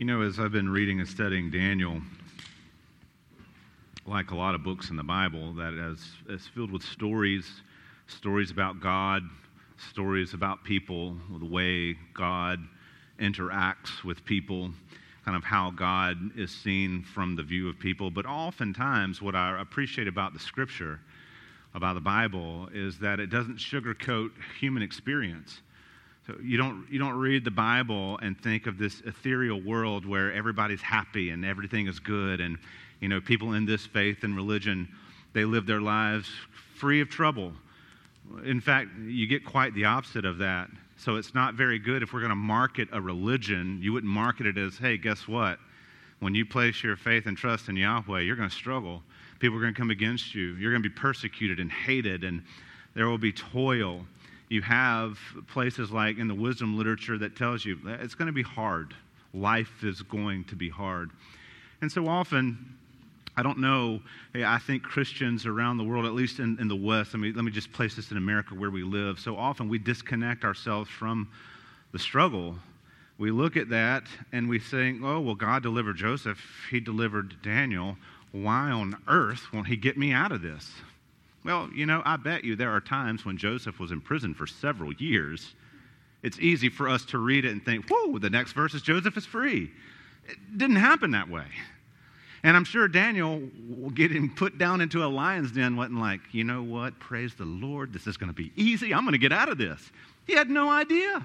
You know, as I've been reading and studying Daniel, like a lot of books in the Bible, that is filled with stories about God, stories about people, the way God interacts with people, kind of how God is seen from the view of people. But oftentimes, what I appreciate about the Scripture, about the Bible, is that it doesn't sugarcoat human experience. So you don't read the Bible and think of this ethereal world where everybody's happy and everything is good, and people in this faith and religion, they live their lives free of trouble. In fact, you get quite the opposite of that. So it's not very good if we're going to market a religion. You wouldn't market it as, hey, guess what? When you place your faith and trust in Yahweh, you're going to struggle. People are going to come against you. You're going to be persecuted and hated, and there will be toil. You have places like in the wisdom literature that tells you it's going to be hard. Life is going to be hard. And so often, I don't know, I think Christians around the world, at least in the West, let me just place this in America where we live. So often we disconnect ourselves from the struggle. We look at that and we think, oh, well, God delivered Joseph. He delivered Daniel. Why on earth won't he get me out of this? Well, I bet you there are times when Joseph was in prison for several years. It's easy for us to read it and think, whoa, the next verse is Joseph is free. It didn't happen that way. And I'm sure Daniel, getting put down into a lion's den, wasn't like, you know what, praise the Lord, this is going to be easy. I'm going to get out of this. He had no idea.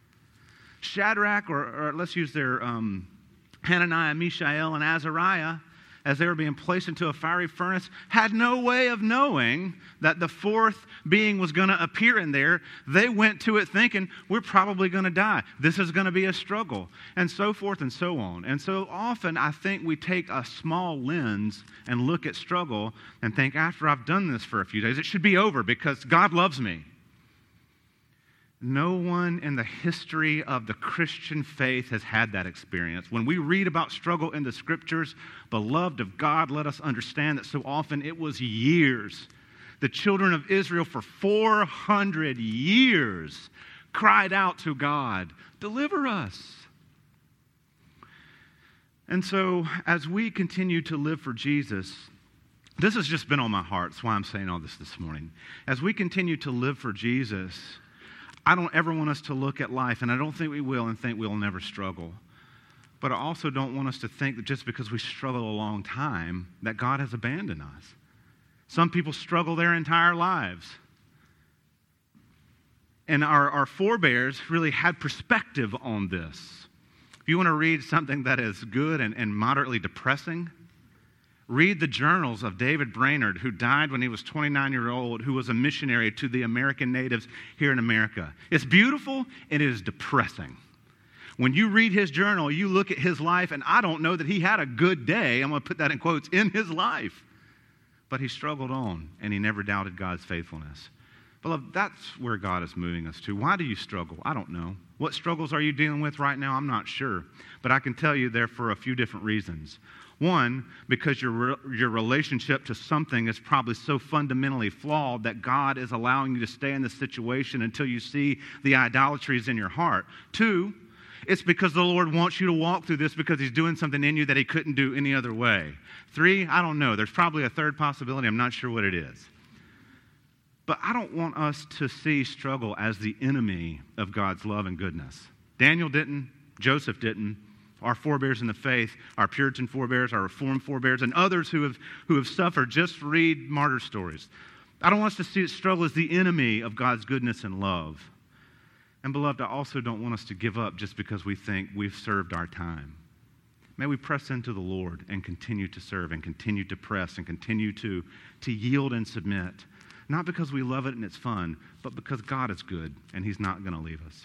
Shadrach, or let's use their Hananiah, Mishael, and Azariah, as they were being placed into a fiery furnace, had no way of knowing that the fourth being was going to appear in there. They went to it thinking, we're probably going to die. This is going to be a struggle, and so forth and so on. And so often I think we take a small lens and look at struggle and think, after I've done this for a few days, it should be over because God loves me. No one in the history of the Christian faith has had that experience. When we read about struggle in the Scriptures, beloved of God, let us understand that so often it was years. The children of Israel for 400 years cried out to God, deliver us. And so as we continue to live for Jesus, this has just been on my heart. That's why I'm saying all this morning. As we continue to live for Jesus, I don't ever want us to look at life, and I don't think we will, and think we'll never struggle. But I also don't want us to think that just because we struggle a long time, that God has abandoned us. Some people struggle their entire lives. And our forebears really had perspective on this. If you want to read something that is good and moderately depressing, read the journals of David Brainerd, who died when he was 29 years old, who was a missionary to the American natives here in America. It's beautiful and it is depressing. When you read his journal, you look at his life, and I don't know that he had a good day, I'm going to put that in quotes, in his life. But he struggled on, and he never doubted God's faithfulness. Beloved, that's where God is moving us to. Why do you struggle? I don't know. What struggles are you dealing with right now? I'm not sure. But I can tell you they're for a few different reasons. One, because your relationship to something is probably so fundamentally flawed that God is allowing you to stay in the situation until you see the idolatries in your heart. Two, it's because the Lord wants you to walk through this because he's doing something in you that he couldn't do any other way. Three, I don't know. There's probably a third possibility. I'm not sure what it is. But I don't want us to see struggle as the enemy of God's love and goodness. Daniel didn't. Joseph didn't. Our forebears in the faith, our Puritan forebears, our Reformed forebears, and others who have suffered, just read martyr stories. I don't want us to see struggle as the enemy of God's goodness and love. And beloved, I also don't want us to give up just because we think we've served our time. May we press into the Lord and continue to serve and continue to press and continue to yield and submit. Not because we love it and it's fun, but because God is good and he's not going to leave us.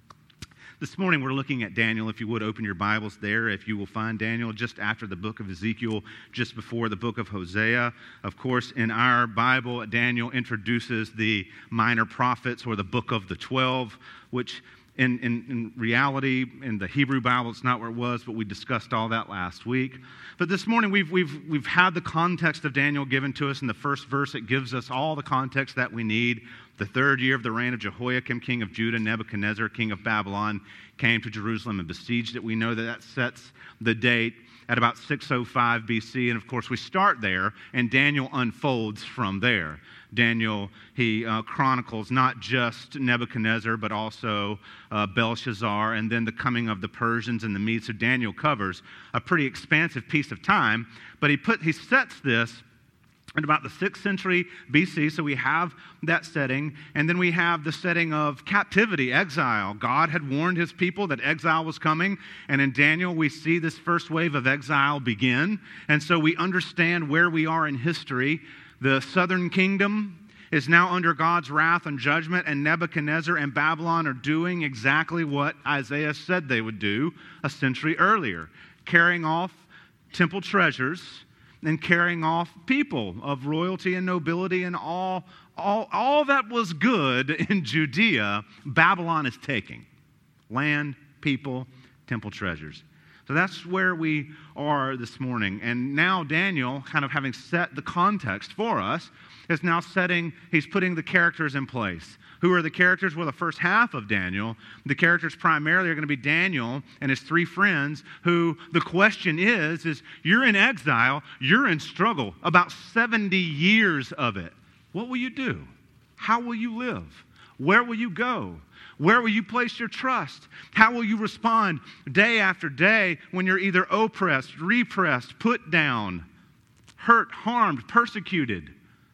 This morning we're looking at Daniel. If you would open your Bibles there, if you will find Daniel just after the book of Ezekiel, just before the book of Hosea. Of course, in our Bible, Daniel introduces the minor prophets, or the book of the 12, which in reality, in the Hebrew Bible, it's not where it was, but we discussed all that last week. But this morning we've had the context of Daniel given to us in the first verse. It gives us all the context that we need The 3rd year of the reign of Jehoiakim, king of Judah, Nebuchadnezzar, king of Babylon, came to Jerusalem and besieged it. We know that sets the date at about 605 BC. And of course, we start there, and Daniel unfolds from there. Daniel, he chronicles not just Nebuchadnezzar, but also Belshazzar, and then the coming of the Persians and the Medes. So Daniel covers a pretty expansive piece of time, but he sets this in about the 6th century BC, so we have that setting, and then we have the setting of captivity, exile. God had warned his people that exile was coming, and in Daniel we see this first wave of exile begin, and so we understand where we are in history. The southern kingdom is now under God's wrath and judgment, and Nebuchadnezzar and Babylon are doing exactly what Isaiah said they would do a century earlier, carrying off temple treasures and carrying off people of royalty and nobility and all that was good in Judea, Babylon is taking. Land, people, temple treasures. So that's where we are this morning. And now Daniel, kind of having set the context for us, is now he's putting the characters in place. Who are the characters? Well, the first half of Daniel, the characters primarily are going to be Daniel and his 3 friends, who the question is you're in exile, you're in struggle, about 70 years of it. What will you do? How will you live? Where will you go? Where will you place your trust? How will you respond day after day when you're either oppressed, repressed, put down, hurt, harmed, persecuted?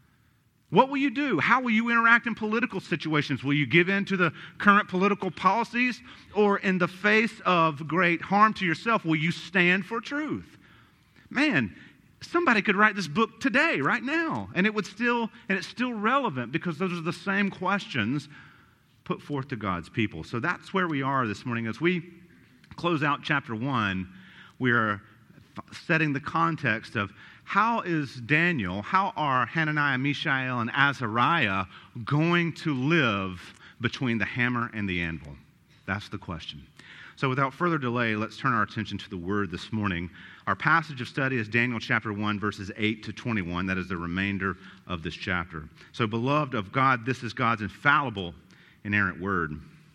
What will you do? How will you interact in political situations? Will you give in to the current political policies? Or in the face of great harm to yourself, will you stand for truth? Man, somebody could write this book today, right now, and it's still relevant because those are the same questions put forth to God's people. So that's where we are this morning. As we close out chapter 1, we are setting the context of how are Hananiah, Mishael, and Azariah going to live between the hammer and the anvil? That's the question. So without further delay, let's turn our attention to the Word this morning. Our passage of study is Daniel chapter 1, verses 8 to 21. That is the remainder of this chapter. So beloved of God, this is God's infallible, inerrant Word.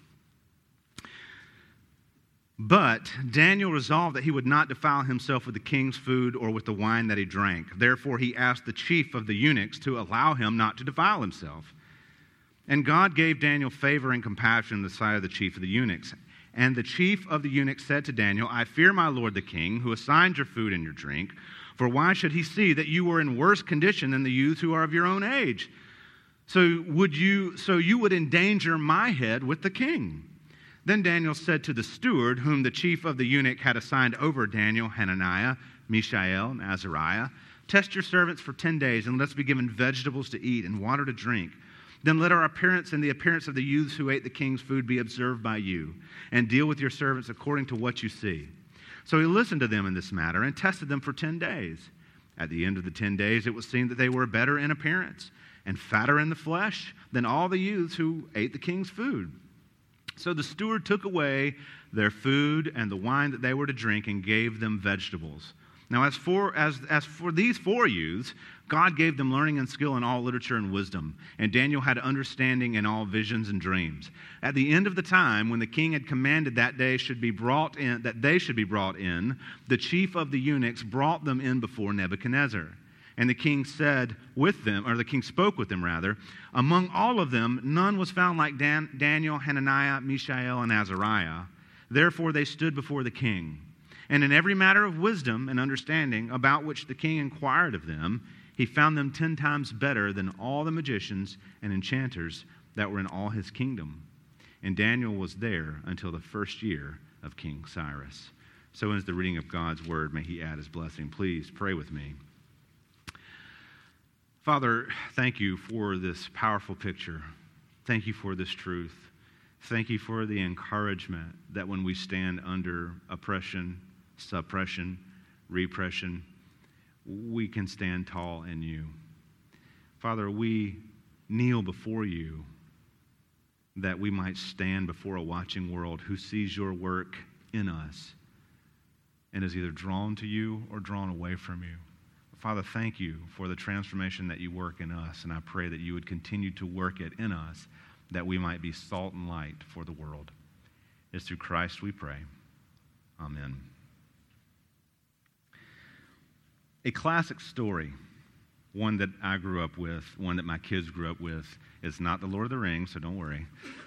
But Daniel resolved that he would not defile himself with the king's food or with the wine that he drank. Therefore he asked the chief of the eunuchs to allow him not to defile himself. And God gave Daniel favor and compassion in the sight of the chief of the eunuchs. And the chief of the eunuchs said to Daniel, I fear my lord the king, who assigned your food and your drink, for why should he see that you were in worse condition than the youths who are of your own age? So you would endanger my head with the king. Then Daniel said to the steward, whom the chief of the eunuch had assigned over Daniel, Hananiah, Mishael, and Azariah, test your servants for 10 days, and let us be given vegetables to eat and water to drink. Then let our appearance and the appearance of the youths who ate the king's food be observed by you, and deal with your servants according to what you see. So he listened to them in this matter and tested them for 10 days. At the end of the 10 days, it was seen that they were better in appearance and fatter in the flesh than all the youths who ate the king's food. So the steward took away their food and the wine that they were to drink and gave them vegetables. Now, as for these 4 youths, God gave them learning and skill in all literature and wisdom, and Daniel had understanding in all visions and dreams. At the end of the time, when the king had commanded that they should be brought in, the chief of the eunuchs brought them in before Nebuchadnezzar. And the king spoke with them. Among all of them, none was found like Daniel, Hananiah, Mishael, and Azariah. Therefore they stood before the king. And in every matter of wisdom and understanding about which the king inquired of them, he found them 10 times better than all the magicians and enchanters that were in all his kingdom. And Daniel was there until the 1st year of King Cyrus. So ends the reading of God's word. May he add his blessing. Please pray with me. Father, thank you for this powerful picture. Thank you for this truth. Thank you for the encouragement that when we stand under oppression, suppression, repression, we can stand tall in you. Father, we kneel before you that we might stand before a watching world who sees your work in us and is either drawn to you or drawn away from you. Father, thank you for the transformation that you work in us, and I pray that you would continue to work it in us, that we might be salt and light for the world. It's through Christ we pray. Amen. A classic story, one that I grew up with, one that my kids grew up with, is not The Lord of the Rings, so don't worry,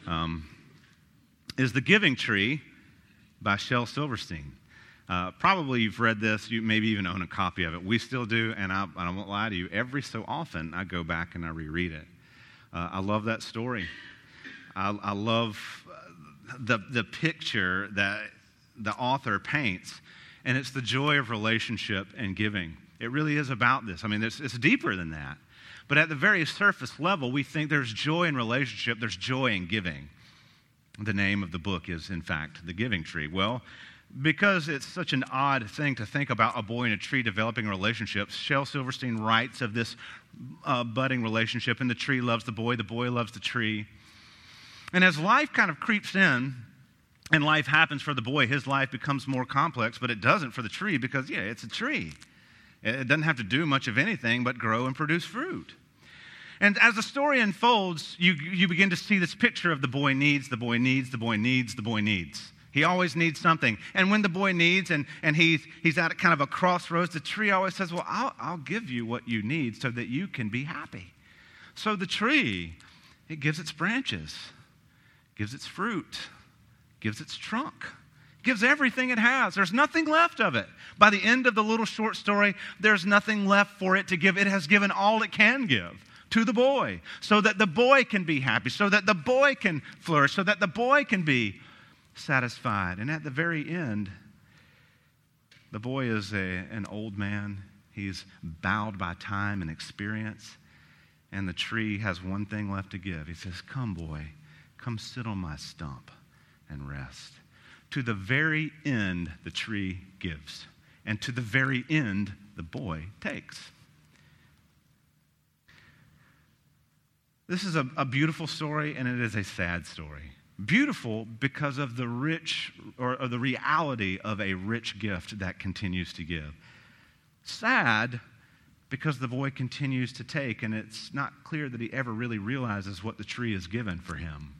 is The Giving Tree by Shel Silverstein. Probably you've read this, you maybe even own a copy of it. We still do, and I won't lie to you, every so often I go back and I reread it. I love that story. I love the picture that the author paints, and it's the joy of relationship and giving. It really is about this. I mean, it's deeper than that. But at the very surface level, we think there's joy in relationship, there's joy in giving. The name of the book is, in fact, The Giving Tree. Well, because it's such an odd thing to think about a boy and a tree developing relationships, Shel Silverstein writes of this budding relationship, and the tree loves the boy loves the tree. And as life kind of creeps in, and life happens for the boy, his life becomes more complex, but it doesn't for the tree because, it's a tree. It doesn't have to do much of anything but grow and produce fruit. And as the story unfolds, you begin to see this picture of the boy needs, the boy needs, the boy needs, the boy needs. He always needs something. And when the boy needs and he's at kind of a crossroads, the tree always says, well, I'll give you what you need so that you can be happy. So the tree, it gives its branches, gives its fruit, gives its trunk, gives everything it has. There's nothing left of it. By the end of the little short story, there's nothing left for it to give. It has given all it can give to the boy so that the boy can be happy, so that the boy can flourish, so that the boy can be satisfied. And at the very end, the boy is an old man. He's bowed by time and experience. And the tree has one thing left to give. He says, come, boy, come sit on my stump and rest. To the very end, the tree gives. And to the very end, the boy takes. This is a beautiful story, and it is a sad story. Beautiful because of the rich, or the reality of a rich gift that continues to give. Sad because the boy continues to take, and it's not clear that he ever really realizes what the tree has given for him.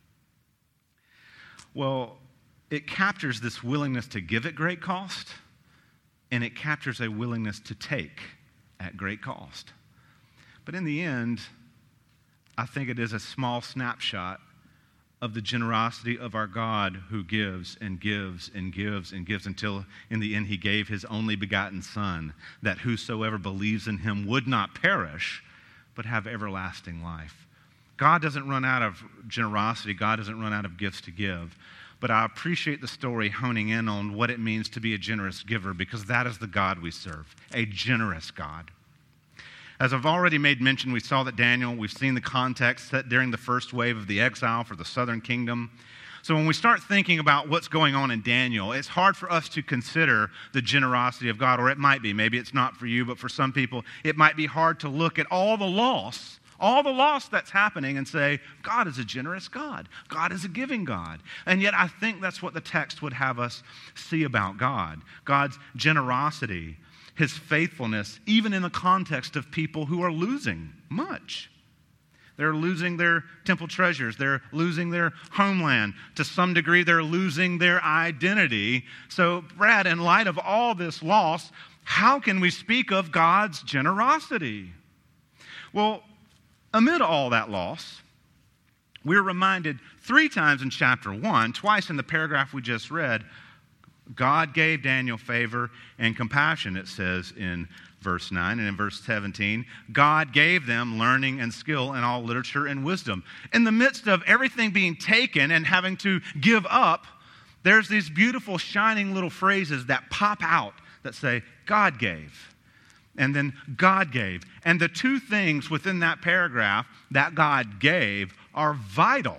Well, it captures this willingness to give at great cost, and it captures a willingness to take at great cost. But in the end, I think it is a small snapshot of the generosity of our God who gives and gives and gives and gives until in the end he gave his only begotten Son, that whosoever believes in him would not perish, but have everlasting life. God doesn't run out of generosity. God doesn't run out of gifts to give. But I appreciate the story honing in on what it means to be a generous giver, because that is the God we serve, a generous God. As I've already made mention, we saw that Daniel, we've seen the context set during the first wave of the exile for the southern kingdom. So when we start thinking about what's going on in Daniel, it's hard for us to consider the generosity of God, or it might be. Maybe it's not for you, but for some people, it might be hard to look at all the loss that's happening and say, God is a generous God. God is a giving God. And yet I think that's what the text would have us see about God. God's generosity, his faithfulness, even in the context of people who are losing much. They're losing their temple treasures. They're losing their homeland. To some degree, they're losing their identity. So, Brad, in light of all this loss, how can we speak of God's generosity? Well, amid all that loss, we're reminded 3 times in chapter 1, twice in the paragraph we just read, God gave Daniel favor and compassion, it says in verse 9. And in verse 17, God gave them learning and skill in all literature and wisdom. In the midst of everything being taken and having to give up, there's these beautiful shining little phrases that pop out that say, God gave. And then God gave. And the 2 things within that paragraph that God gave are vital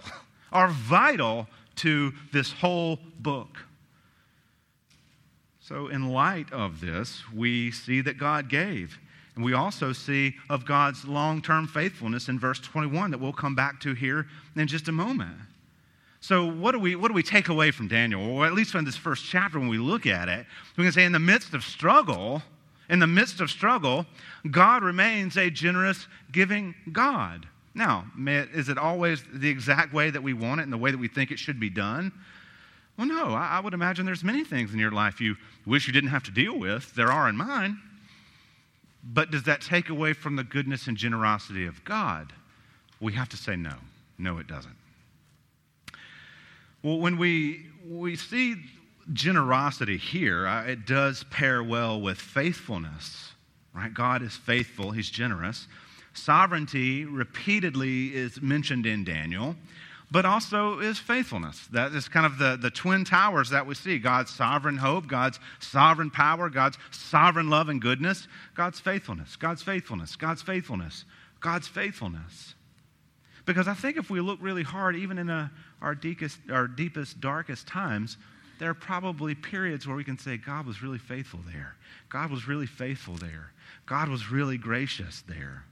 to this whole book. So in light of this, we see that God gave. And we also see of God's long-term faithfulness in verse 21 that we'll come back to here in just a moment. So what do we take away from Daniel? Or at least from this first chapter when we look at it, we can say in the midst of struggle, In the midst of struggle, God remains a generous, giving God. Now, is it always the exact way that we want it and the way that we think it should be done? Well, no. I would imagine there's many things in your life you wish you didn't have to deal with. There are in mine. But does that take away from the goodness and generosity of God? We have to say no. No, it doesn't. Well, when we see generosity here, it does pair well with faithfulness, right? God is faithful. He's generous. Sovereignty repeatedly is mentioned in Daniel, but also is faithfulness. That is kind of the twin towers that we see. God's sovereign hope, God's sovereign power, God's sovereign love and goodness, God's faithfulness, God's faithfulness, God's faithfulness, God's faithfulness. Because I think if we look really hard, even in our deepest, darkest times, there are probably periods where we can say, God was really faithful there. God was really faithful there. God was really gracious there.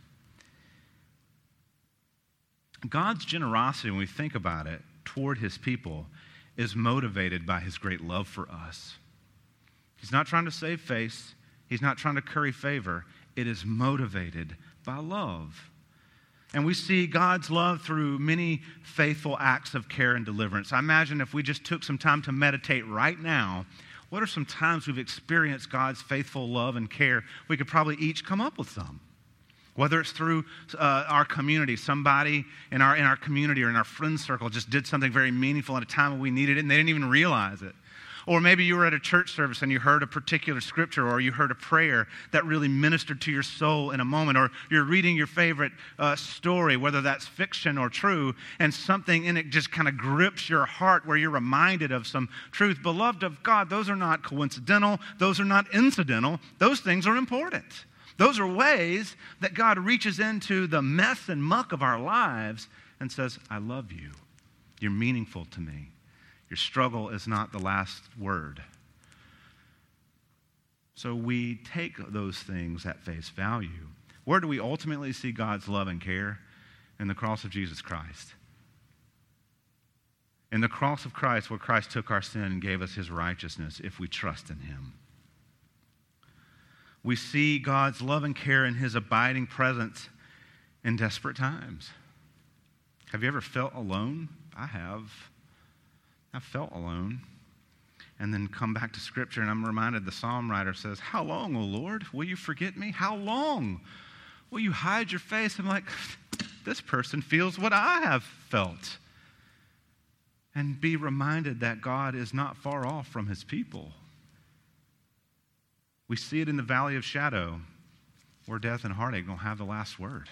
God's generosity, when we think about it, toward his people is motivated by his great love for us. He's not trying to save face. He's not trying to curry favor. It is motivated by love. And we see God's love through many faithful acts of care and deliverance. I imagine if we just took some time to meditate right now, what are some times we've experienced God's faithful love and care? We could probably each come up with some. Whether it's through our community, somebody in our community or in our friend circle just did something very meaningful at a time when we needed it and they didn't even realize it. Or maybe you were at a church service and you heard a particular scripture or you heard a prayer that really ministered to your soul in a moment. Or you're reading your favorite story, whether that's fiction or true, and something in it just kind of grips your heart where you're reminded of some truth. Beloved of God, those are not coincidental. Those are not incidental. Those things are important. Those are ways that God reaches into the mess and muck of our lives and says, I love you. You're meaningful to me. Your struggle is not the last word. So we take those things at face value. Where do we ultimately see God's love and care? In the cross of Jesus Christ. In the cross of Christ, where Christ took our sin and gave us his righteousness if we trust in him. We see God's love and care in his abiding presence in desperate times. Have you ever felt alone? I have. I've felt alone. And then come back to Scripture, and I'm reminded the psalm writer says, how long, O Lord, will you forget me? How long will you hide your face? I'm like, this person feels what I have felt. And be reminded that God is not far off from his people. We see it in the valley of shadow, where death and heartache don't have the last word.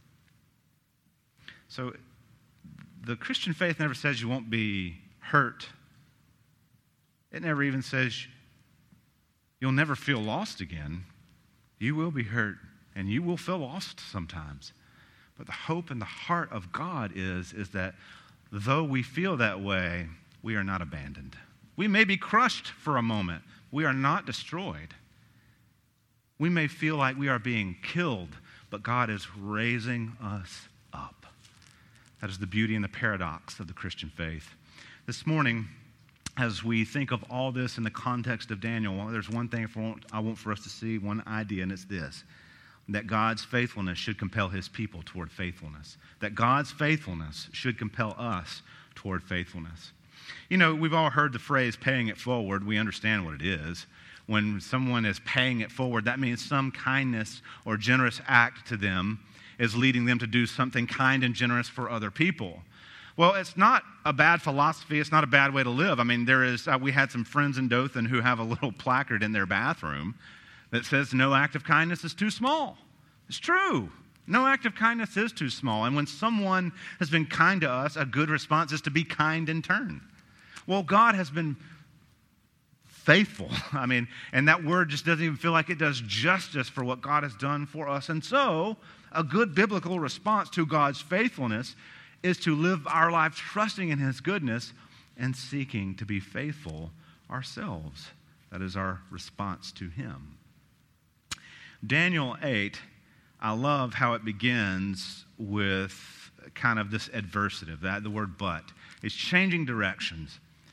So the Christian faith never says you won't be hurt. It never even says you'll never feel lost again. You will be hurt, and you will feel lost sometimes. But the hope in the heart of God is that though we feel that way, we are not abandoned. We may be crushed for a moment. We are not destroyed. We may feel like we are being killed, but God is raising us up. That is the beauty and the paradox of the Christian faith. This morning, as we think of all this in the context of Daniel, well, there's one thing I want for us to see, one idea, and it's this, that God's faithfulness should compel his people toward faithfulness. That God's faithfulness should compel us toward faithfulness. You know, we've all heard the phrase paying it forward. We understand what it is. When someone is paying it forward, that means some kindness or generous act to them is leading them to do something kind and generous for other people. Well, it's not a bad philosophy. It's not a bad way to live. I mean, we had some friends in Dothan who have a little placard in their bathroom that says no act of kindness is too small. It's true. No act of kindness is too small. And when someone has been kind to us, a good response is to be kind in turn. Well, God has been faithful. I mean, and that word just doesn't even feel like it does justice for what God has done for us. And so, a good biblical response to God's faithfulness is to live our life trusting in his goodness and seeking to be faithful ourselves. That is our response to him. Daniel 8, I love how it begins with kind of this adversative, the word but. It's changing directions.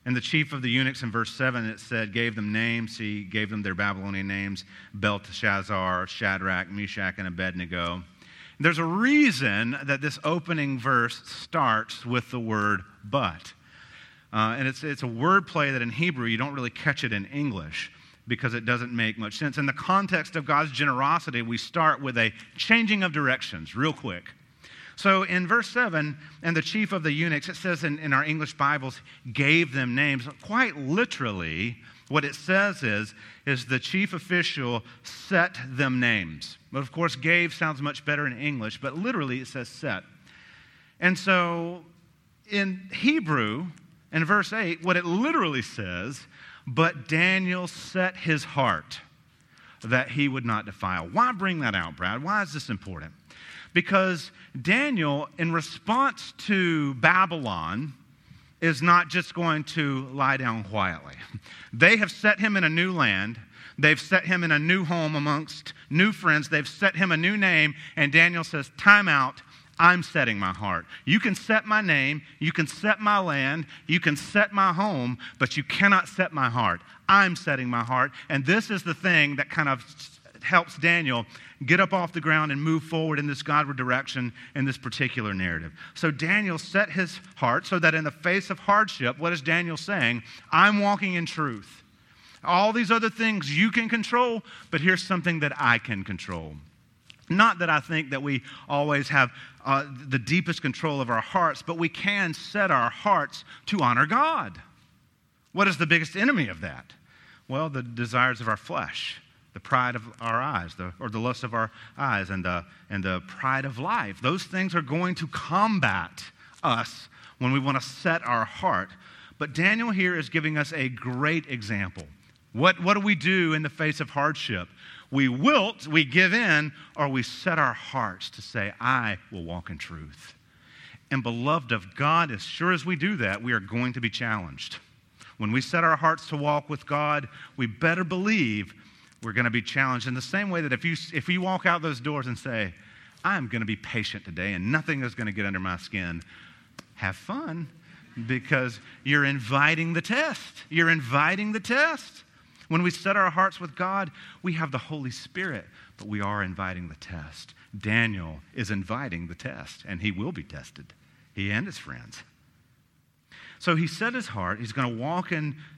And the chief of the eunuchs in verse 7, it said, gave them names. He gave them their Babylonian names, Belteshazzar, Shadrach, Meshach, and Abednego. There's a reason that this opening verse starts with the word but. And it's a word play that in Hebrew you don't really catch it in English because it doesn't make much sense. In the context of God's generosity, we start with a changing of directions real quick. So in verse 7, and the chief of the eunuchs, it says in our English Bibles, gave them names. Quite literally, what it says is the chief official set them names. But of course, gave sounds much better in English, but literally it says set. And so in Hebrew, in verse 8, what it literally says, but Daniel set his heart that he would not defile. Why bring that out, Brad? Why is this important? Because Daniel, in response to Babylon, is not just going to lie down quietly. They have set him in a new land. They've set him in a new home amongst new friends. They've set him a new name. And Daniel says, time out. I'm setting my heart. You can set my name. You can set my land. You can set my home. But you cannot set my heart. I'm setting my heart. And this is the thing that kind of helps Daniel get up off the ground and move forward in this Godward direction in this particular narrative. So Daniel set his heart so that in the face of hardship, what is Daniel saying? I'm walking in truth. All these other things you can control, but here's something that I can control. Not that I think that we always have the deepest control of our hearts, but we can set our hearts to honor God. What is the biggest enemy of that? Well, the desires of our flesh. The pride of our eyes, or the lust of our eyes, and the pride of life. Those things are going to combat us when we want to set our heart. But Daniel here is giving us a great example. What do we do in the face of hardship? We wilt, we give in, or we set our hearts to say, I will walk in truth. And beloved of God, as sure as we do that, we are going to be challenged. When we set our hearts to walk with God, we better believe we're going to be challenged in the same way that if you walk out those doors and say, I'm going to be patient today and nothing is going to get under my skin, have fun because you're inviting the test. You're inviting the test. When we set our hearts with God, we have the Holy Spirit, but we are inviting the test. Daniel is inviting the test, and he will be tested, he and his friends. So he set his heart. He's going to walk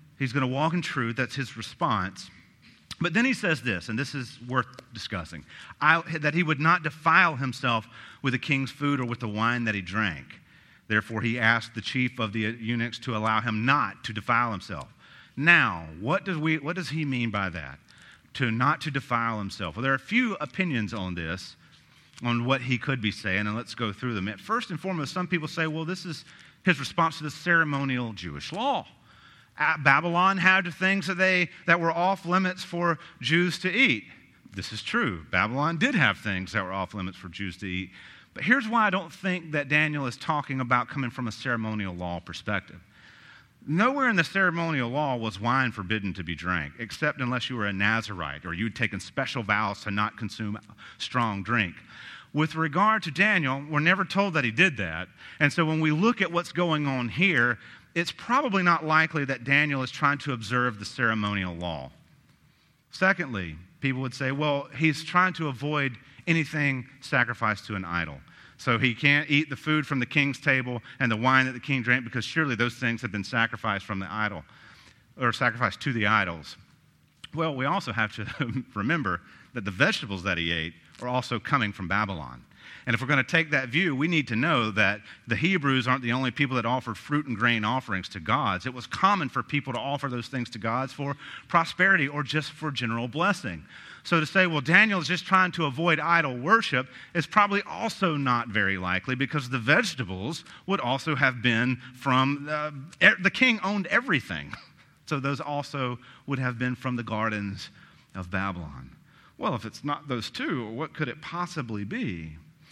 in truth. That's his response. But then he says this, and this is worth discussing, that he would not defile himself with the king's food or with the wine that he drank. Therefore, he asked the chief of the eunuchs to allow him not to defile himself. Now, what does he mean by that? Not to defile himself. Well, there are a few opinions on this, on what he could be saying, and let's go through them. First and foremost, some people say, well, this is his response to the ceremonial Jewish law. Babylon had things that were off limits for Jews to eat. This is true. Babylon did have things that were off limits for Jews to eat. But here's why I don't think that Daniel is talking about coming from a ceremonial law perspective. Nowhere in the ceremonial law was wine forbidden to be drank, except unless you were a Nazirite or you'd taken special vows to not consume strong drink. With regard to Daniel, we're never told that he did that. And so when we look at what's going on here, it's probably not likely that Daniel is trying to observe the ceremonial law. Secondly, people would say, well, he's trying to avoid anything sacrificed to an idol. So he can't eat the food from the king's table and the wine that the king drank because surely those things have been sacrificed from the idol or sacrificed to the idols. Well, we also have to remember that the vegetables that he ate are also coming from Babylon. And if we're going to take that view, we need to know that the Hebrews aren't the only people that offered fruit and grain offerings to gods. It was common for people to offer those things to gods for prosperity or just for general blessing. So to say, well, Daniel is just trying to avoid idol worship is probably also not very likely because the vegetables would also have been from, the king owned everything. So those also would have been from the gardens of Babylon. Well, if it's not those two, what could it possibly be?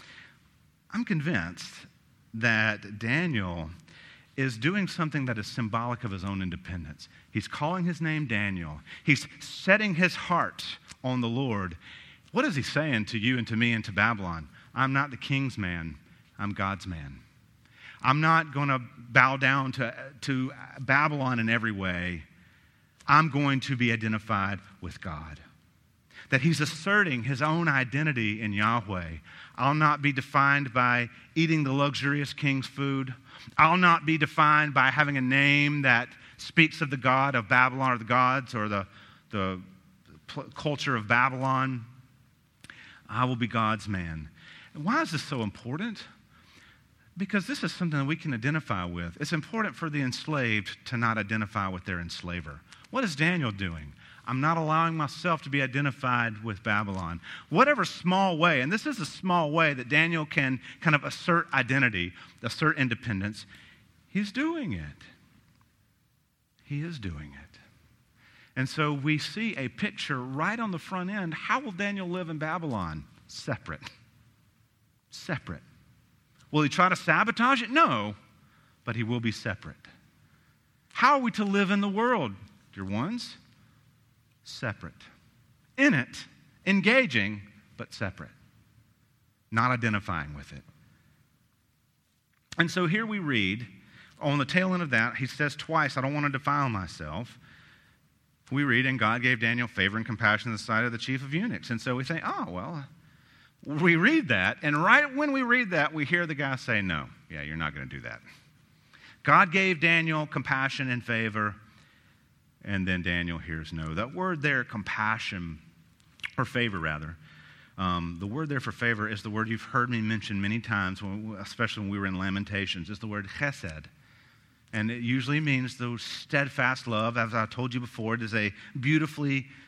I'm convinced that Daniel is doing something that is symbolic of his own independence. He's calling his name Daniel. He's setting his heart on the Lord. What is he saying to you and to me and to Babylon? I'm not the king's man. I'm God's man. I'm not going to bow down to Babylon in every way. I'm going to be identified with God. That he's asserting his own identity in Yahweh. I'll not be defined by eating the luxurious king's food. I'll not be defined by having a name that speaks of the god of Babylon or the gods or the culture of Babylon. I will be God's man. And why is this so important? Because this is something that we can identify with. It's important for the enslaved to not identify with their enslaver. What is Daniel doing? I'm not allowing myself to be identified with Babylon. Whatever small way, and this is a small way that Daniel can kind of assert identity, assert independence, he's doing it. He is doing it. And so we see a picture right on the front end. How will Daniel live in Babylon? Separate. Separate. Will he try to sabotage it? No, but he will be separate. How are we to live in the world, dear ones? Separate. In it, engaging, but separate. Not identifying with it. And so here we read, on the tail end of that, he says twice, I don't want to defile myself. We read, and God gave Daniel favor and compassion in the sight of the chief of eunuchs. And so we think, oh, well, we read that, and right when we read that, we hear the guy say, no, yeah, you're not going to do that. God gave Daniel compassion and favor, and then Daniel hears no. That word there, compassion, or favor rather, the word there for favor is the word you've heard me mention many times, especially when we were in Lamentations. It's the word chesed. And it usually means the steadfast love. As I told you before, there's a beautiful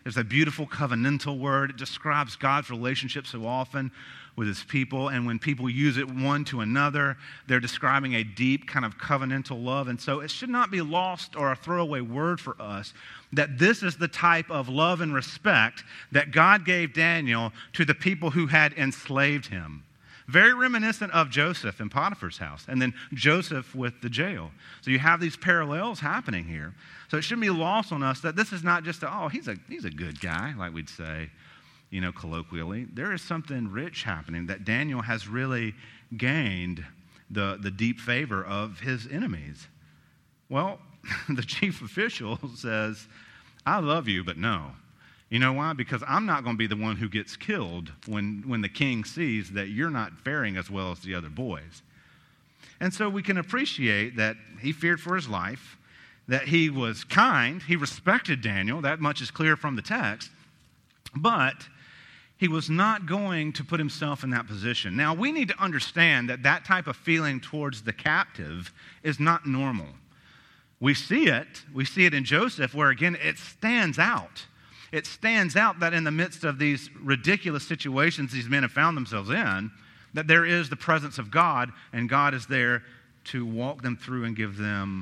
covenantal word. It describes God's relationship so often with his people. And when people use it one to another, they're describing a deep kind of covenantal love. And so it should not be lost or a throwaway word for us that this is the type of love and respect that God gave Daniel to the people who had enslaved him. Very reminiscent of Joseph in Potiphar's house, and then Joseph with the jail. So you have these parallels happening here. So it shouldn't be lost on us that this is not just, he's a good guy, like we'd say, colloquially. There is something rich happening that Daniel has really gained the deep favor of his enemies. Well, the chief official says, I love you, but no. You know why? Because I'm not going to be the one who gets killed when the king sees that you're not faring as well as the other boys. And so we can appreciate that he feared for his life, that he was kind, he respected Daniel, that much is clear from the text, but he was not going to put himself in that position. Now, we need to understand that that type of feeling towards the captive is not normal. We see it in Joseph, where again, it stands out. It stands out that in the midst of these ridiculous situations these men have found themselves in, that there is the presence of God, and God is there to walk them through and give them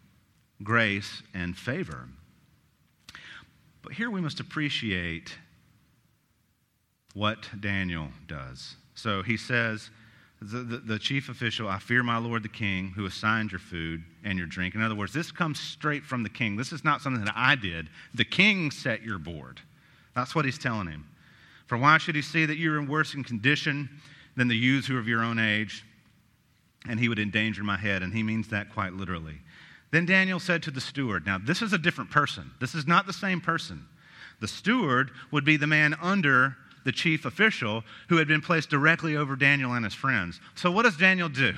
grace and favor. But here we must appreciate what Daniel does. So he says, the chief official, I fear my lord the king, who assigned your food and your drink. In other words, this comes straight from the king. This is not something that I did. The king set your board. That's what he's telling him. For why should he see that you're in worse condition than the youths who are of your own age? And he would endanger my head. And he means that quite literally. Then Daniel said to the steward, now this is a different person. This is not the same person. The steward would be the man under the chief official who had been placed directly over Daniel and his friends. So what does Daniel do?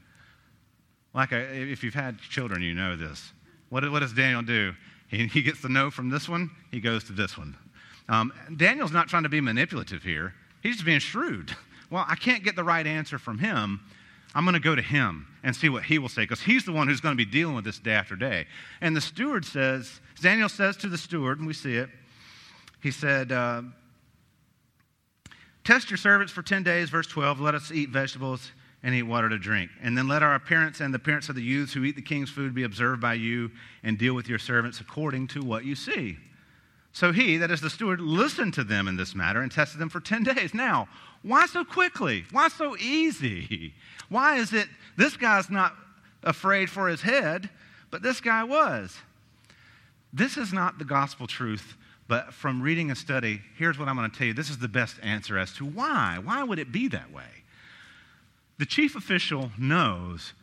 If you've had children, you know this. What does Daniel do? He gets the no from this one, he goes to this one. Daniel's not trying to be manipulative here. He's just being shrewd. Well, I can't get the right answer from him. I'm going to go to him and see what he will say, because he's the one who's going to be dealing with this day after day. And the steward says, Daniel says to the steward, and we see it, he said, test your servants for 10 days, verse 12, let us eat vegetables and eat water to drink. And then let our appearance and the appearance of the youths who eat the king's food be observed by you, and deal with your servants according to what you see. So he, that is the steward, listened to them in this matter and tested them for 10 days. Now, why so quickly? Why so easy? Why is it this guy's not afraid for his head, but this guy was? This is not the gospel truth. But from reading and study, here's what I'm going to tell you. This is the best answer as to why. Why would it be that way? The chief official knows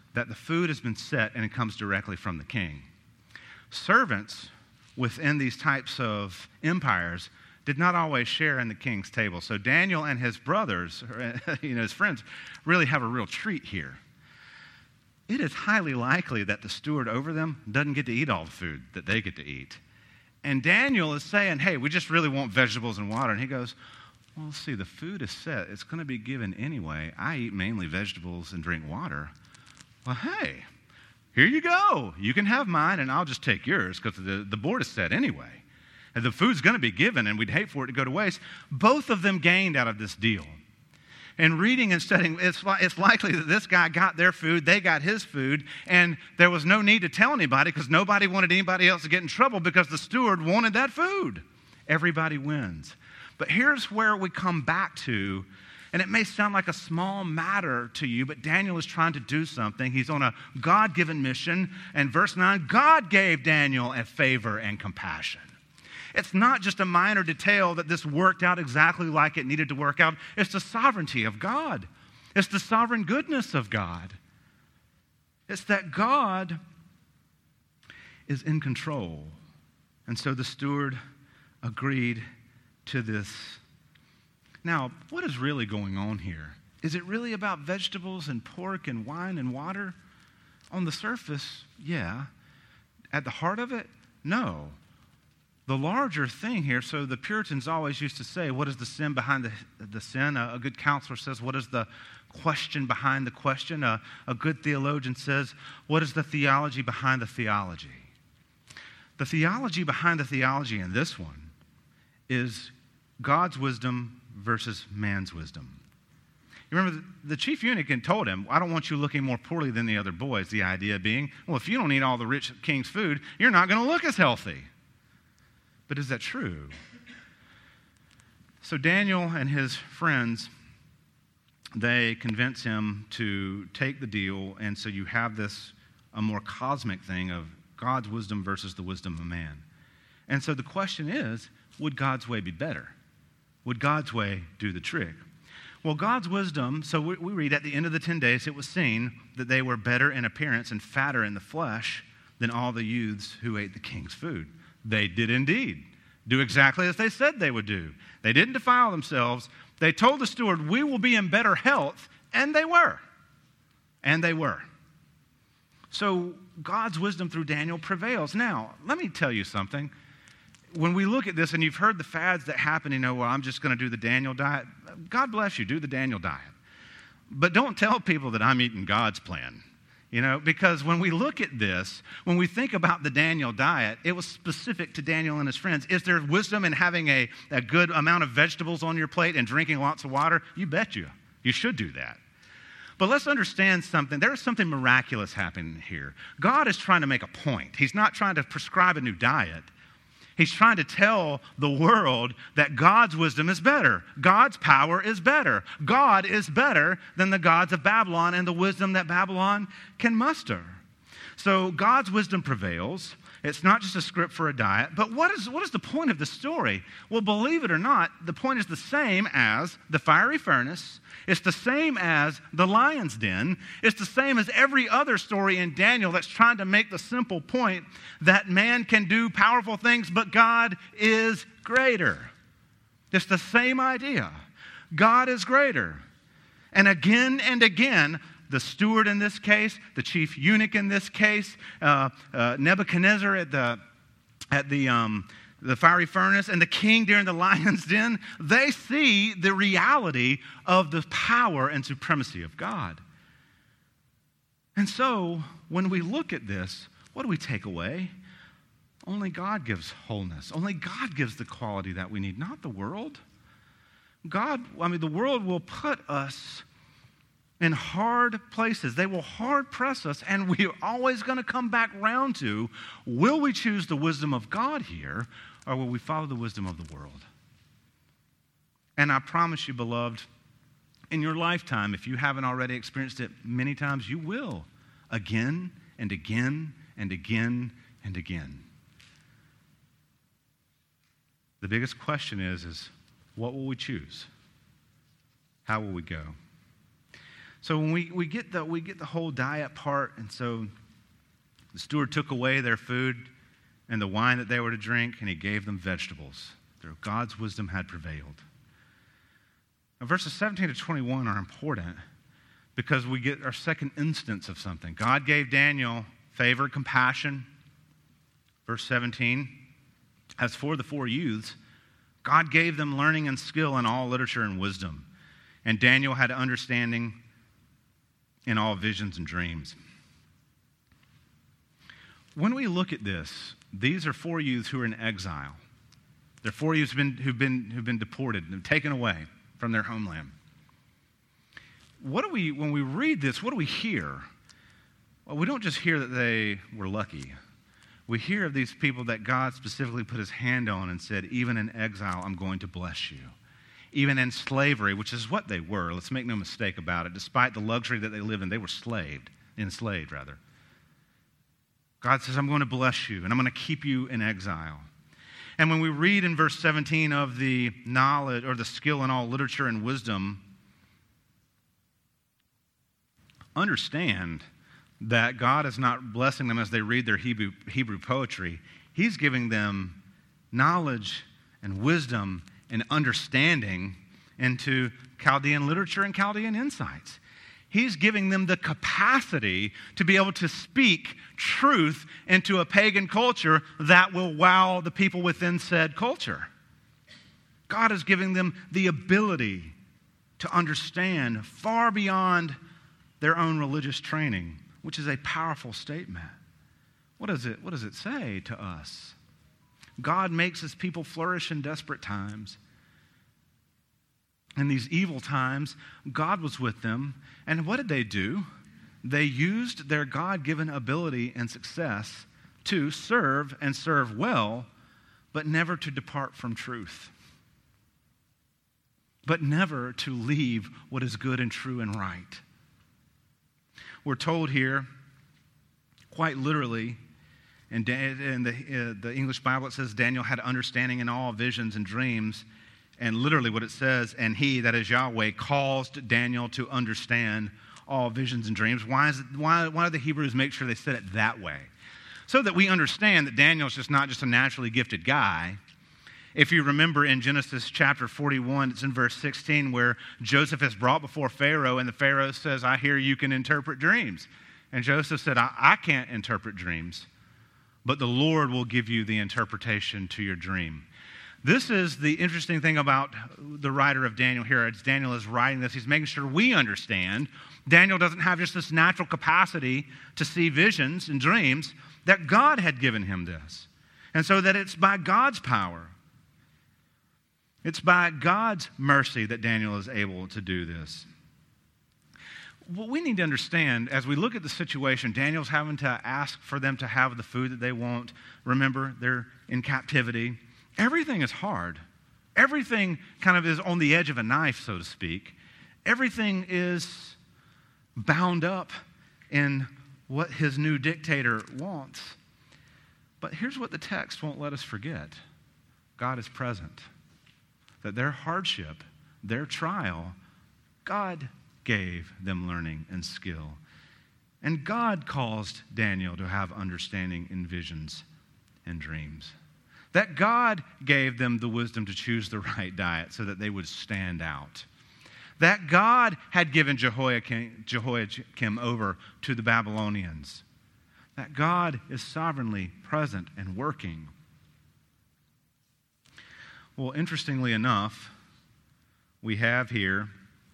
that the food has been set and it comes directly from the king. Servants within these types of empires did not always share in the king's table. So Daniel and his brothers, his friends, really have a real treat here. It is highly likely that the steward over them doesn't get to eat all the food that they get to eat. And Daniel is saying, hey, we just really want vegetables and water. And he goes, well, see, the food is set. It's going to be given anyway. I eat mainly vegetables and drink water. Well, hey, here you go. You can have mine, and I'll just take yours because the board is set anyway. And the food's going to be given, and we'd hate for it to go to waste. Both of them gained out of this deal. And reading and studying, it's likely that this guy got their food, they got his food, and there was no need to tell anybody because nobody wanted anybody else to get in trouble because the steward wanted that food. Everybody wins. But here's where we come back to, and it may sound like a small matter to you, but Daniel is trying to do something. He's on a God-given mission, and verse 9, God gave Daniel a favor and compassion. It's not just a minor detail that this worked out exactly like it needed to work out. It's the sovereignty of God. It's the sovereign goodness of God. It's that God is in control. And so the steward agreed to this. Now, what is really going on here? Is it really about vegetables and pork and wine and water? On the surface, yeah. At the heart of it, no. The larger thing here, so the Puritans always used to say, what is the sin behind the sin? A good counselor says, what is the question behind the question? A good theologian says, what is the theology behind the theology? The theology behind the theology in this one is God's wisdom versus man's wisdom. You remember the chief eunuch told him, I don't want you looking more poorly than the other boys. The idea being, well, if you don't eat all the rich king's food, you're not going to look as healthy. But is that true? So Daniel and his friends, they convince him to take the deal, and so you have a more cosmic thing of God's wisdom versus the wisdom of man. And so the question is, would God's way be better? Would God's way do the trick? Well, God's wisdom, so we read at the end of the 10 days, it was seen that they were better in appearance and fatter in the flesh than all the youths who ate the king's food. They did indeed do exactly as they said they would do. They didn't defile themselves. They told the steward, we will be in better health, and they were. And they were. So God's wisdom through Daniel prevails. Now, let me tell you something. When we look at this, and you've heard the fads that happen, well, I'm just going to do the Daniel diet. God bless you, do the Daniel diet. But don't tell people that I'm eating God's plan. Because when we look at this, when we think about the Daniel diet, it was specific to Daniel and his friends. Is there wisdom in having a good amount of vegetables on your plate and drinking lots of water? You bet you. You should do that. But let's understand something. There is something miraculous happening here. God is trying to make a point. He's not trying to prescribe a new diet. He's trying to tell the world that God's wisdom is better. God's power is better. God is better than the gods of Babylon and the wisdom that Babylon can muster. So God's wisdom prevails. It's not just a script for a diet. But what is the point of the story? Well, believe it or not, the point is the same as the fiery furnace. It's the same as the lion's den. It's the same as every other story in Daniel that's trying to make the simple point that man can do powerful things, but God is greater. It's the same idea. God is greater. And again, the steward in this case, the chief eunuch in this case, Nebuchadnezzar at the fiery furnace, and the king during the lion's den, they see the reality of the power and supremacy of God. And so, when we look at this, what do we take away? Only God gives wholeness. Only God gives the quality that we need, not the world. The world will put us in hard places. They will hard press us, and we're always going to come back round to, will we choose the wisdom of God here, or will we follow the wisdom of the world? And I promise you, beloved, in your lifetime, if you haven't already experienced it many times, you will, again and again and again and again. The biggest question is what will we choose? How will we go? So when we get the whole diet part, and so the steward took away their food and the wine that they were to drink, and he gave them vegetables. God's wisdom had prevailed. Now, verses 17 to 21 are important because we get our second instance of something. God gave Daniel favor, compassion. Verse 17, as for the 4 youths, God gave them learning and skill in all literature and wisdom. And Daniel had understanding in all visions and dreams. When we look at this, these are 4 youths who are in exile. They're 4 youths who've been deported and taken away from their homeland. When we read this, what do we hear? Well, we don't just hear that they were lucky. We hear of these people that God specifically put his hand on and said, even in exile, I'm going to bless you. Even in slavery, which is what they were, let's make no mistake about it, despite the luxury that they lived in, they were enslaved. God says, I'm going to bless you, and I'm going to keep you in exile. And when we read in verse 17 of the knowledge or the skill in all literature and wisdom, understand that God is not blessing them as they read their Hebrew poetry. He's giving them knowledge and wisdom and understanding into Chaldean literature and Chaldean insights. He's giving them the capacity to be able to speak truth into a pagan culture that will wow the people within said culture. God is giving them the ability to understand far beyond their own religious training, which is a powerful statement. What does it say to us? God makes his people flourish in desperate times. In these evil times, God was with them. And what did they do? They used their God-given ability and success to serve and serve well, but never to depart from truth. But never to leave what is good and true and right. We're told here, quite literally, in the English Bible, it says Daniel had understanding in all visions and dreams. And literally what it says, and he, that is Yahweh, caused Daniel to understand all visions and dreams. Why do the Hebrews make sure they said it that way? So that we understand that Daniel's just not just a naturally gifted guy. If you remember in Genesis chapter 41, it's in verse 16, where Joseph is brought before Pharaoh, and the Pharaoh says, I hear you can interpret dreams. And Joseph said, I can't interpret dreams, but the Lord will give you the interpretation to your dream. This is the interesting thing about the writer of Daniel here. As Daniel is writing this, he's making sure we understand Daniel doesn't have just this natural capacity to see visions and dreams, that God had given him this. And so that it's by God's power, it's by God's mercy that Daniel is able to do this. What we need to understand as we look at the situation, Daniel's having to ask for them to have the food that they want. Remember, they're in captivity. Everything is hard. Everything kind of is on the edge of a knife, so to speak. Everything is bound up in what his new dictator wants. But here's what the text won't let us forget. God is present. That their hardship, their trial, God gave them learning and skill. And God caused Daniel to have understanding in visions and dreams. That God gave them the wisdom to choose the right diet so that they would stand out. That God had given Jehoiakim over to the Babylonians. That God is sovereignly present and working. Well, interestingly enough, we have here,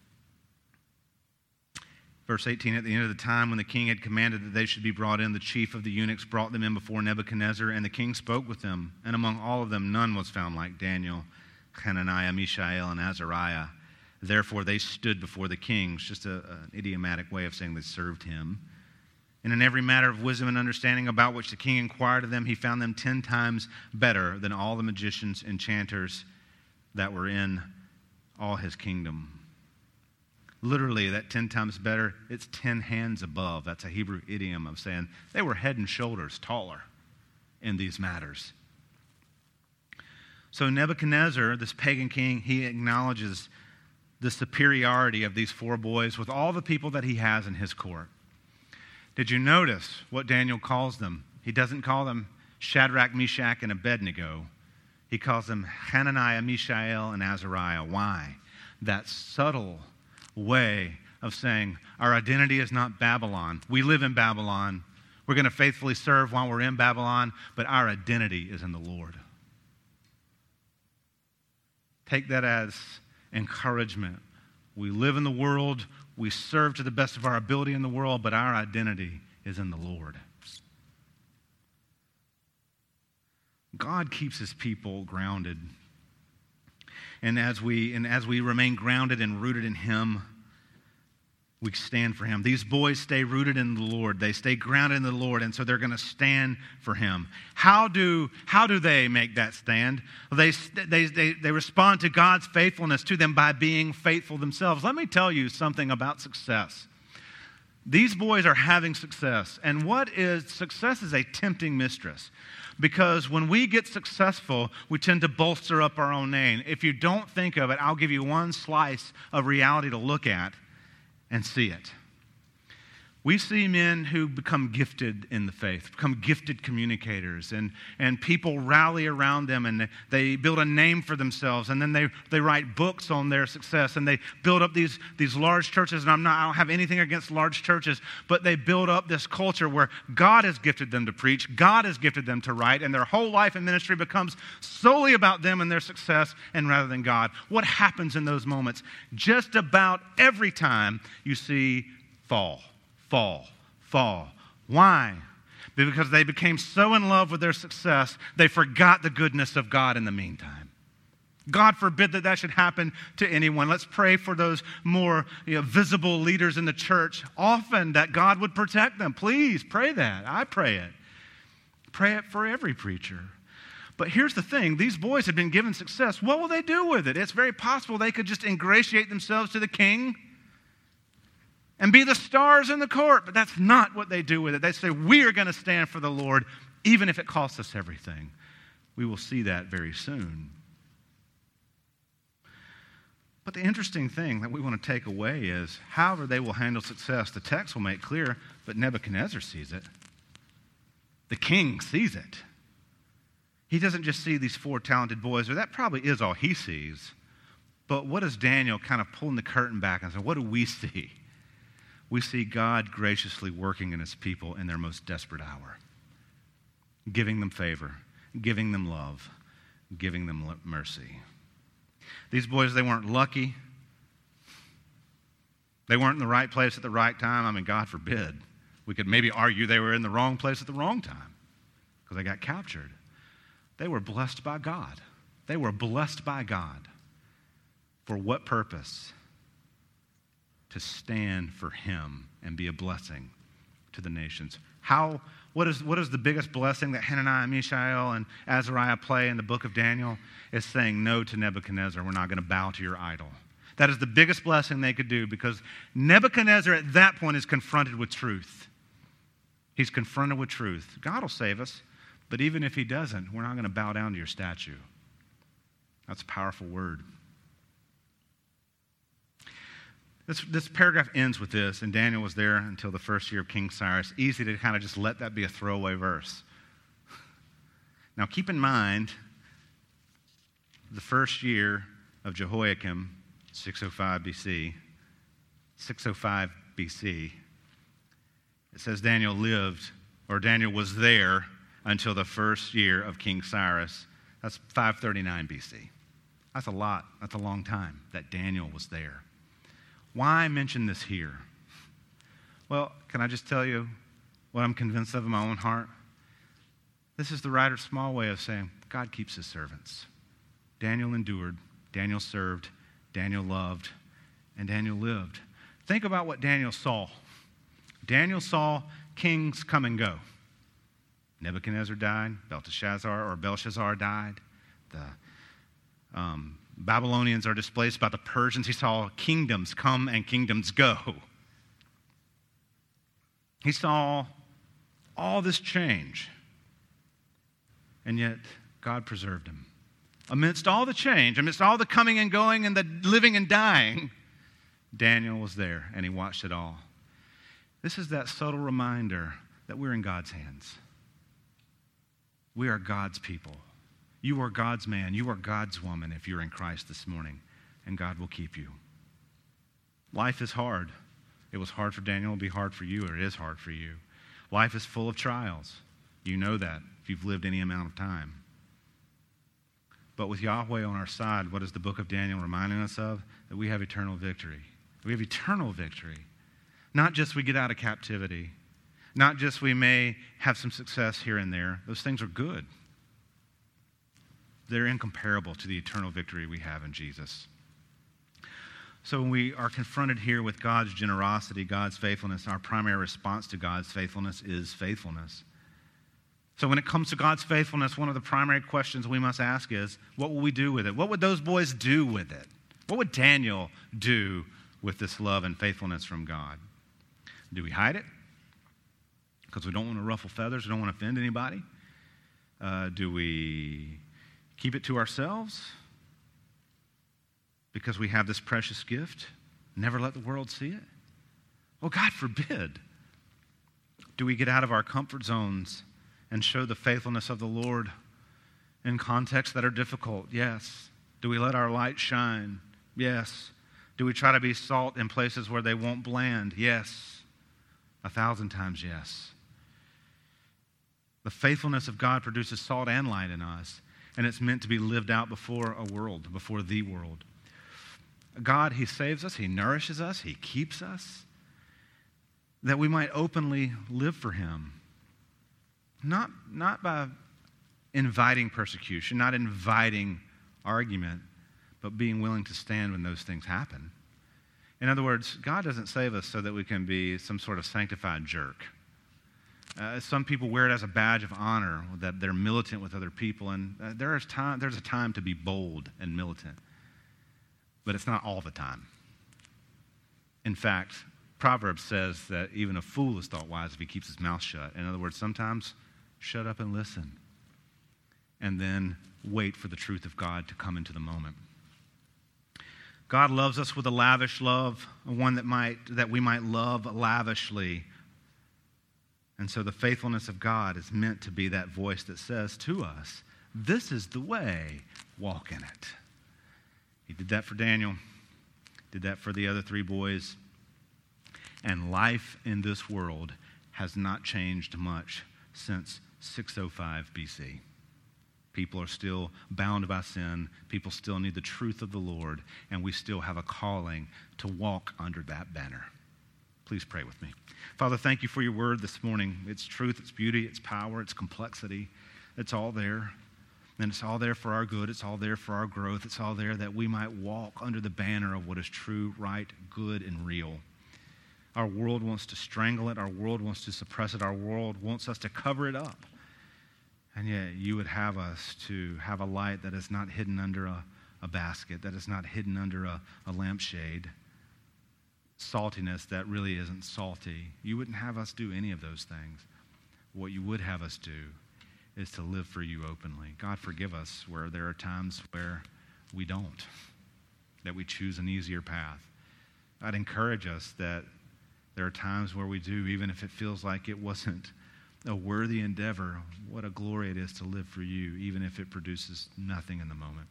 verse 18, at the end of the time when the king had commanded that they should be brought in, the chief of the eunuchs brought them in before Nebuchadnezzar, and the king spoke with them. And among all of them, none was found like Daniel, Hananiah, Mishael, and Azariah. Therefore, they stood before the king. It's just an idiomatic way of saying they served him. And in every matter of wisdom and understanding about which the king inquired of them, he found them 10 times better than all the magicians, enchanters that were in all his kingdom. Literally, that 10 times better, it's 10 hands above. That's a Hebrew idiom of saying they were head and shoulders taller in these matters. So Nebuchadnezzar, this pagan king, he acknowledges the superiority of these four boys with all the people that he has in his court. Did you notice what Daniel calls them? He doesn't call them Shadrach, Meshach, and Abednego. He calls them Hananiah, Mishael, and Azariah. Why? That subtle way of saying our identity is not Babylon. We live in Babylon. We're going to faithfully serve while we're in Babylon, but our identity is in the Lord. Take that as encouragement. We live in the world. We serve to the best of our ability in the world, but our identity is in the Lord. God keeps his people grounded. And as we remain grounded and rooted in him, we stand for him. These boys stay rooted in the Lord. They stay grounded in the Lord, and so they're going to stand for him. How do they make that stand? They respond to God's faithfulness to them by being faithful themselves. Let me tell you something about success. These boys are having success, and success is a tempting mistress. Because when we get successful, we tend to bolster up our own name. If you don't think of it, I'll give you one slice of reality to look at and see it. We see men who become gifted in the faith, become gifted communicators, and people rally around them, and they build a name for themselves, and then they write books on their success, and they build up these large churches, and I don't have anything against large churches, but they build up this culture where God has gifted them to preach, God has gifted them to write, and their whole life and ministry becomes solely about them and their success, and rather than God. What happens in those moments? Just about every time you see fall. Why? Because they became so in love with their success, they forgot the goodness of God in the meantime. God forbid that should happen to anyone. Let's pray for those more visible leaders in the church, often that God would protect them. Please pray that. I pray it. Pray it for every preacher. But here's the thing. These boys have been given success. What will they do with it? It's very possible they could just ingratiate themselves to the king and be the stars in the court. But that's not what they do with it. They say, we are going to stand for the Lord, even if it costs us everything. We will see that very soon. But the interesting thing that we want to take away is, however they will handle success, the text will make clear, but Nebuchadnezzar sees it. The king sees it. He doesn't just see these four talented boys, or that probably is all he sees. But what does Daniel kind of pulling the curtain back and say, what do we see? We see God graciously working in his people in their most desperate hour, giving them favor, giving them love, giving them mercy. These boys, they weren't lucky. They weren't in the right place at the right time. I mean, God forbid. We could maybe argue they were in the wrong place at the wrong time because they got captured. They were blessed by God. They were blessed by God. For what purpose? To stand for him and be a blessing to the nations. What is the biggest blessing that Hananiah, Mishael, and Azariah play in the book of Daniel? Is saying no to Nebuchadnezzar. We're not going to bow to your idol. That is the biggest blessing they could do, because Nebuchadnezzar at that point is confronted with truth. He's confronted with truth. God will save us, but even if he doesn't, we're not going to bow down to your statue. That's a powerful word. This paragraph ends with this, and Daniel was there until the first year of King Cyrus. Easy to kind of just let that be a throwaway verse. Now keep in mind, the first year of Jehoiakim, 605 BC, it says Daniel was there until the first year of King Cyrus. That's 539 BC. That's a lot. That's a long time that Daniel was there. Why mention this here? Well, can I just tell you what I'm convinced of in my own heart? This is the writer's small way of saying God keeps his servants. Daniel endured, Daniel served, Daniel loved, and Daniel lived. Think about what Daniel saw. Daniel saw kings come and go. Nebuchadnezzar died, Belshazzar died. The Babylonians are displaced by the Persians. He saw kingdoms come and kingdoms go. He saw all this change, and yet God preserved him. Amidst all the change, amidst all the coming and going and the living and dying, Daniel was there and he watched it all. This is that subtle reminder that we're in God's hands. We are God's people. You are God's man. You are God's woman if you're in Christ this morning, and God will keep you. Life is hard. It was hard for Daniel. It'll be hard for you, or it is hard for you. Life is full of trials. You know that if you've lived any amount of time. But with Yahweh on our side, what is the book of Daniel reminding us of? That we have eternal victory. We have eternal victory. Not just we get out of captivity. Not just we may have some success here and there. Those things are good. They're incomparable to the eternal victory we have in Jesus. So when we are confronted here with God's generosity, God's faithfulness, our primary response to God's faithfulness is faithfulness. So when it comes to God's faithfulness, one of the primary questions we must ask is, what will we do with it? What would those boys do with it? What would Daniel do with this love and faithfulness from God? Do we hide it? Because we don't want to ruffle feathers, we don't want to offend anybody? Do we keep it to ourselves? Because we have this precious gift? Never let the world see it? Well, God forbid. Do we get out of our comfort zones and show the faithfulness of the Lord in contexts that are difficult? Yes. Do we let our light shine? Yes. Do we try to be salt in places where they won't bland? Yes. 1,000 times yes. The faithfulness of God produces salt and light in us, and it's meant to be lived out before a world, before the world. God, He saves us, He nourishes us, He keeps us, that we might openly live for Him. Not by inviting persecution, not inviting argument, but being willing to stand when those things happen. In other words, God doesn't save us so that we can be some sort of sanctified jerk. Some people wear it as a badge of honor, that they're militant with other people, and there's a time to be bold and militant, but it's not all the time. In fact, Proverbs says that even a fool is thought wise if he keeps his mouth shut. In other words, sometimes shut up and listen, and then wait for the truth of God to come into the moment. God loves us with a lavish love, one that we might love lavishly. And so the faithfulness of God is meant to be that voice that says to us, this is the way, walk in it. He did that for Daniel, did that for the other 3 boys. And life in this world has not changed much since 605 BC. People are still bound by sin. People still need the truth of the Lord, and we still have a calling to walk under that banner. Please pray with me. Father, thank you for your word this morning. It's truth, it's beauty, it's power, it's complexity. It's all there. And it's all there for our good. It's all there for our growth. It's all there that we might walk under the banner of what is true, right, good, and real. Our world wants to strangle it. Our world wants to suppress it. Our world wants us to cover it up. And yet you would have us to have a light that is not hidden under a basket, that is not hidden under a lampshade. Saltiness that really isn't salty. You wouldn't have us do any of those things. What you would have us do is to live for you openly. God, forgive us where there are times where we don't, that we choose an easier path. I'd encourage us that there are times where we do, even if it feels like it wasn't a worthy endeavor, what a glory it is to live for you, even if it produces nothing in the moment.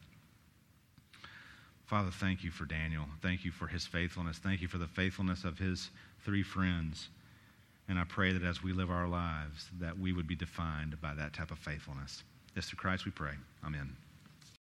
Father, thank you for Daniel. Thank you for his faithfulness. Thank you for the faithfulness of his 3 friends. And I pray that as we live our lives, that we would be defined by that type of faithfulness. Yes, through Christ we pray. Amen.